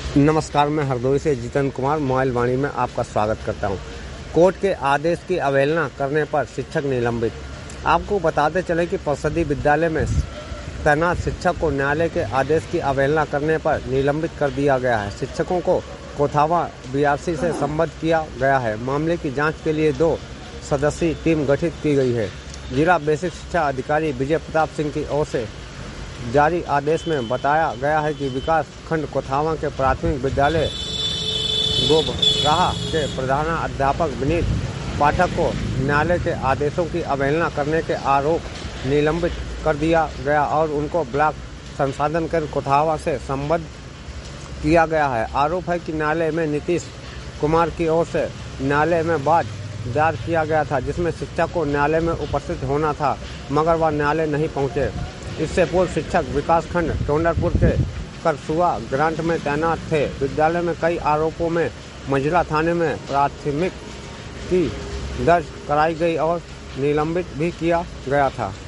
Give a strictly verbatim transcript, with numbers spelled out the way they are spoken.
नमस्कार, मैं हरदोई से जितेंद्र कुमार मोबाइल वाणी में आपका स्वागत करता हूं। कोर्ट के आदेश की अवहेलना करने पर शिक्षक निलंबित। आपको बताते चले कि परिषदीय विद्यालय में तैनात शिक्षक को न्यायालय के आदेश की अवहेलना करने पर निलंबित कर दिया गया है। शिक्षकों को कोथावा बीआरसी से संबद्ध किया गया है। मामले की जाँच के लिए दो सदस्यीय टीम गठित की गई है। जिला बेसिक शिक्षा अधिकारी विजय प्रताप सिंह की ओर से जारी आदेश में बताया गया है कि विकास खंड कोथावा के प्राथमिक विद्यालय गोबराहा के प्रधानाध्यापक विनीत पाठक को न्यायालय के आदेशों की अवहेलना करने के आरोप निलंबित कर दिया गया और उनको ब्लॉक संसाधन कर कोथावा से संबद्ध किया गया है। आरोप है कि न्यायालय में नीतीश कुमार की ओर से न्यायालय में वाद दायर किया गया था, जिसमें शिक्षक को न्यायालय में उपस्थित होना था, मगर वह न्यायालय नहीं पहुंचे। इससे पूर्व शिक्षक विकासखंड टोंडरपुर के करसुआ ग्रांट में तैनात थे। विद्यालय में कई आरोपों में मंझला थाने में प्राथमिकी दर्ज कराई गई और निलंबित भी किया गया था।